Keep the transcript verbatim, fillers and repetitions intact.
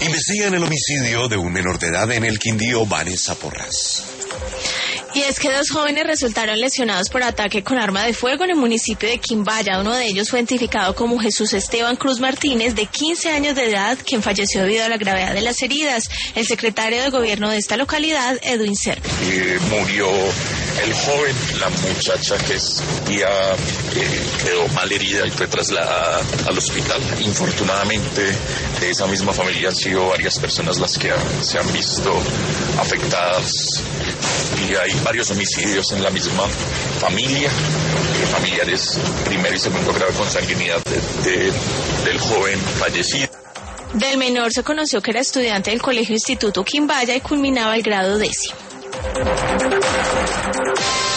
Investigan el homicidio de un menor de edad en el Quindío, Vanessa Porras. Y es que dos jóvenes resultaron lesionados por ataque con arma de fuego en el municipio de Quimbaya. Uno de ellos fue identificado como Jesús Esteban Cruz Martínez, de quince años de edad, quien falleció debido a la gravedad de las heridas. El secretario de gobierno de esta localidad, Edwin Cerda. Eh, murió el joven, la muchacha que es, ya eh, quedó mal herida y fue trasladada al hospital. Infortunadamente, de esa misma familia han sido varias personas las que han, se han visto afectadas. Y hay varios homicidios en la misma familia, familiares primero y segundo grado con sanguinidad de, de, del joven fallecido. Del menor se conoció que era estudiante del Colegio Instituto Quimbaya y culminaba el grado décimo.